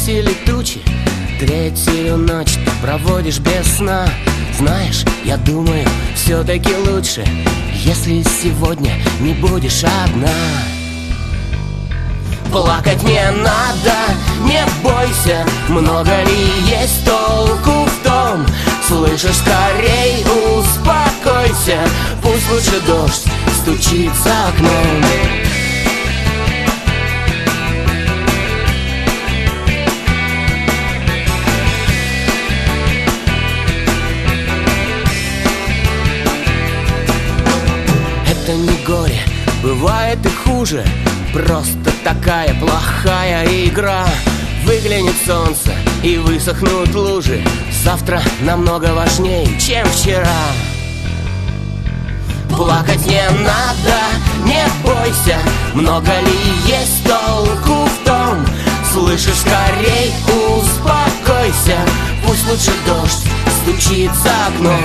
навесили тучи, третью ночь ты проводишь без сна. Знаешь, я думаю, все-таки лучше, если сегодня не будешь одна. Плакать не надо, не бойся, много ли есть толку в том? Слышишь, скорей успокойся, пусть лучше дождь стучит за окном. Это не горе, бывает и хуже, просто такая плохая игра. Выглянет солнце и высохнут лужи, завтра намного важнее, чем вчера. Плакать не надо, не бойся, много ли есть толку в том? Слышишь, скорей успокойся, пусть лучше дождь стучит за окном.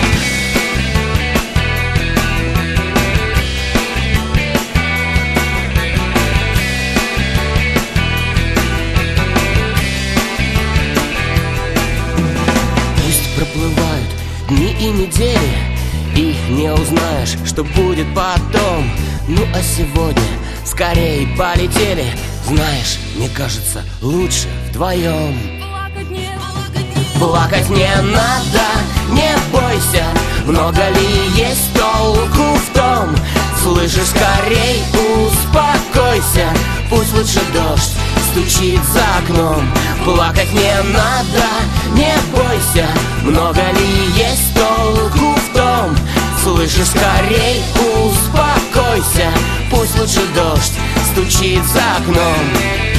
Проплывают дни и недели, и не узнаешь, что будет потом. Ну а сегодня скорее полетели. Знаешь, мне кажется, лучше вдвоем. Плакать не надо, не бойся, много ли есть толку в том? Слышишь, скорей успокойся, пусть лучше дождь стучит за окном. Плакать не надо, не бойся, много ли есть толку в том? Слышишь, скорей успокойся, пусть лучше дождь стучит за окном.